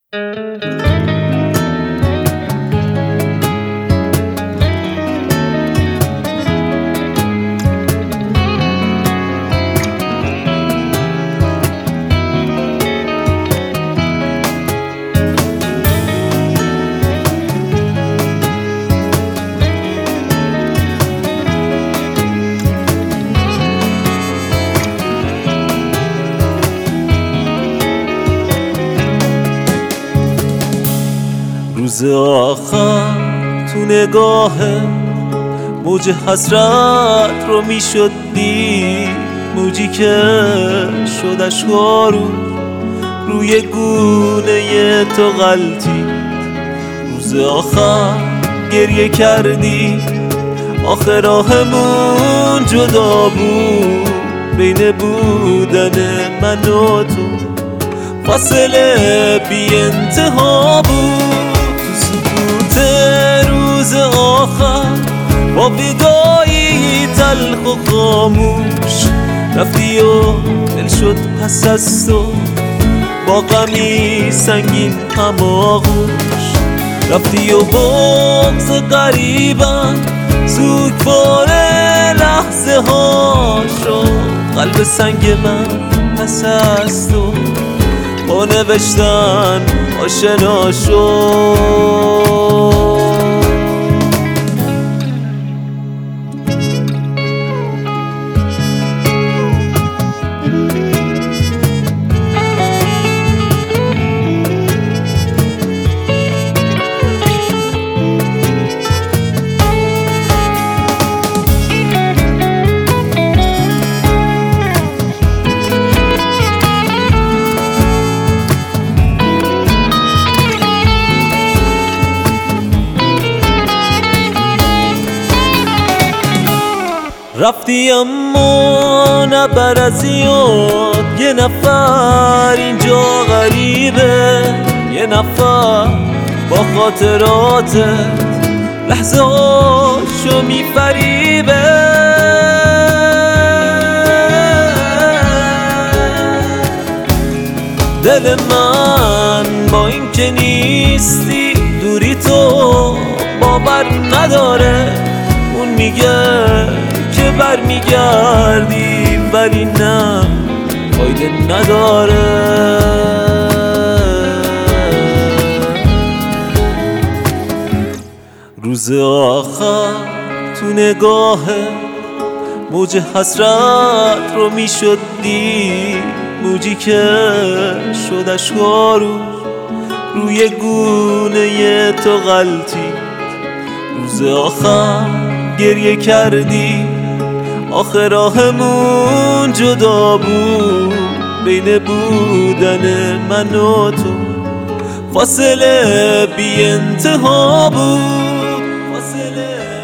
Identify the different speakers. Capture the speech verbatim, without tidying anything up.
Speaker 1: روز آخر تو نگاه موج حسرت رو میشد دید، موجی که شد اشکارو روی گونه تو غلطید. روز آخر گریه کردی، آخر راهمون جدا بود، بین بودن من و تو فاصله بی انتها بود. روز آخر با ودایی تلخ و خاموش رفتی و دل شد پس از تو با غمی سنگین هماغوش. رفتی و بغض غریبم سوگوار لحظه ها شد، قلب سنگ من پس از تو با نوشتن آشنا شد. رفتی اما نبر از یاد یه نفر اینجا غریبه، یه نفر با خاطراتت لحظه هاشو میفریبه. دل من با این که نیستی دوری تو باور نداره، اون میگه که بر میگردی ولی نه فایده نداره. روز آخر تو نگاه موج حسرت رو میشد دید، موجی که شد اشکارو روی گونه تو غلطید. روز آخر گریه کردی، آخر راهمون جدا بود، بین بودن من و تو فاصله بی انتها بود، فاصله